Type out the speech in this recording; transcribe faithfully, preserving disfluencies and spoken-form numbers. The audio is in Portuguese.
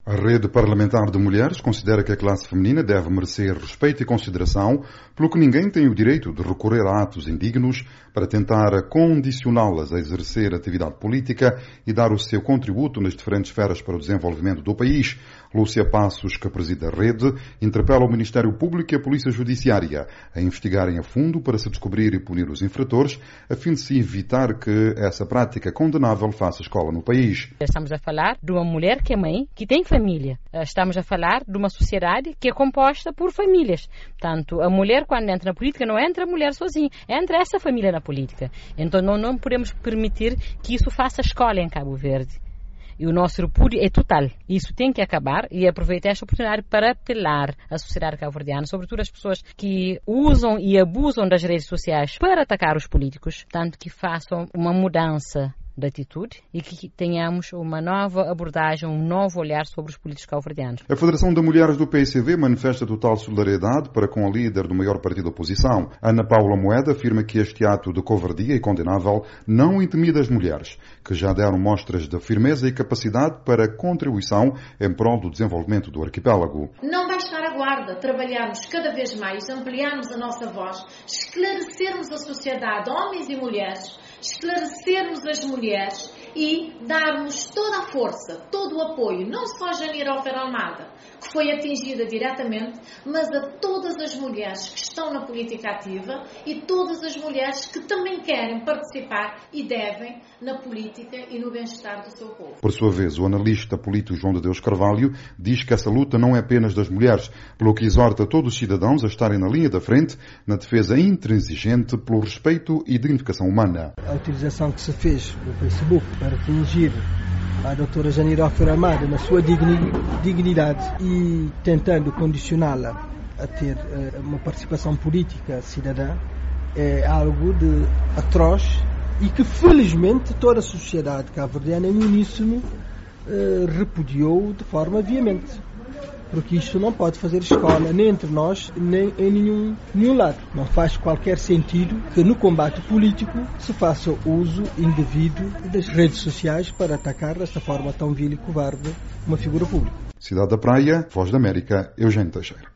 A Rede Parlamentar de Mulheres considera que a classe feminina deve merecer respeito e consideração, pelo que ninguém tem o direito de recorrer a atos indignos para tentar condicioná-las a exercer atividade política e dar o seu contributo nas diferentes esferas para o desenvolvimento do país. Lúcia Passos, que preside a rede, interpela o Ministério Público e a Polícia Judiciária a investigarem a fundo para se descobrir e punir os infratores, a fim de se evitar que essa prática condenável faça escola no país. Estamos a falar de uma mulher que é mãe, que tem família. Estamos a falar de uma sociedade que é composta por famílias. Portanto, a mulher, quando entra na política, não entra a mulher sozinha, entra essa família na política. Então, não, não podemos permitir que isso faça escola em Cabo Verde. E o nosso repúdio é total. Isso tem que acabar e aproveitar esta oportunidade para apelar à sociedade cabo-verdiana, sobretudo as pessoas que usam e abusam das redes sociais para atacar os políticos, tanto que façam uma mudança de atitude e que tenhamos uma nova abordagem, um novo olhar sobre os políticos cabo-verdianos. A Federação de Mulheres do P S V manifesta total solidariedade para com a líder do maior partido da oposição. Ana Paula Moeda afirma que este ato de covardia e condenável não intimida as mulheres, que já deram mostras de firmeza e capacidade para a contribuição em prol do desenvolvimento do arquipélago. Não baixar a guarda, trabalharmos cada vez mais, ampliarmos a nossa voz, esclarecermos a sociedade, homens e mulheres, esclarecermos as mulheres e darmos toda a força, todo o apoio, não só a Janira Almeida, que foi atingida diretamente, mas a todas as mulheres que estão na política ativa e todas as mulheres que também querem participar e devem na política e no bem-estar do seu povo. Por sua vez, o analista político João de Deus Carvalho diz que essa luta não é apenas das mulheres, pelo que exorta todos os cidadãos a estarem na linha da frente na defesa intransigente pelo respeito e dignificação humana. A utilização que se fez no Facebook para atingir a doutora Janira Almeida na sua dignidade e tentando condicioná-la a ter uh, uma participação política cidadã é algo de atroz e que felizmente toda a sociedade cabo-verdiana em uníssono uh, repudiou de forma veemente. Porque isto não pode fazer escola nem entre nós, nem em nenhum, nenhum lado. Não faz qualquer sentido que no combate político se faça uso indevido das redes sociais para atacar desta forma tão vil e covarde uma figura pública. Cidade da Praia, Voz da América, Eugênio Teixeira.